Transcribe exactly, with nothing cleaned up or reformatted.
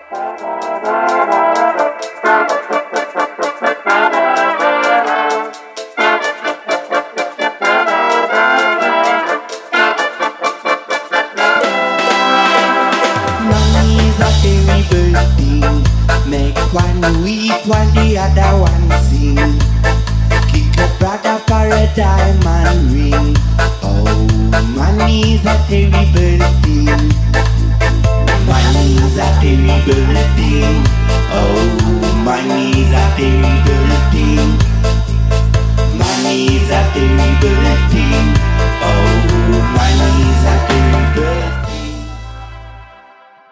One weep while the other one sing. Kick a brother for a diamond ring. Oh, money's a terrible thing. Money's a terrible thing. Oh,